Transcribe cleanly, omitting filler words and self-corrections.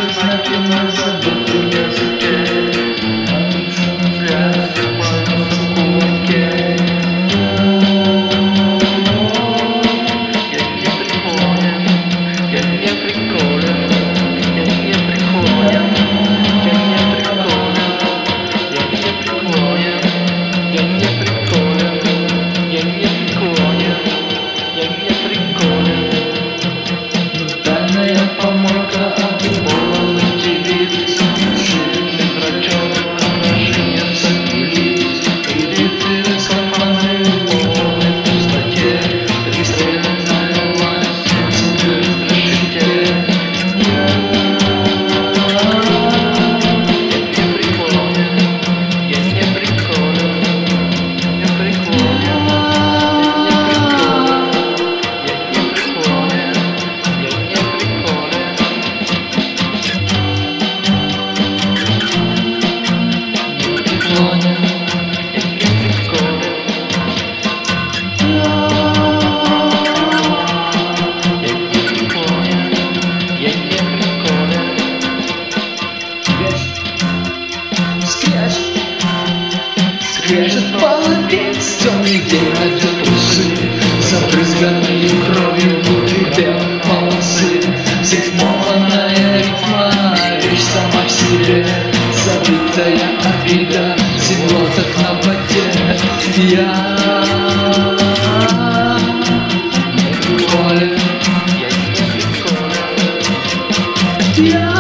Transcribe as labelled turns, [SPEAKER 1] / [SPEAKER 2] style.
[SPEAKER 1] знаки на забытом языке, связь пальцев в кулаке. Я не приколен, я не приколен, я не приколен, я не приколен, я не приколен, я не приколен, я не приколен, я не приколен. Ментальная помойка обдуманных девиц, жирных врачевых украшениях лиц, элиты скафандры в полной пустоте, пристреленная власть в страшите. Я не приколен, я не приколен, не приколен, я не приколен, я не приколен, я не приколен. Не приколен, я не приколен. Я не приколен, я не приколен.
[SPEAKER 2] Скрежет, скрежет половец, темный день найдет усы, забрызганные кровью будут белые полосы. Взволнованная рифма, речь сама в себе, забытая обида, зевоток на воде. Я не приколен,
[SPEAKER 1] Я не приколен.
[SPEAKER 2] я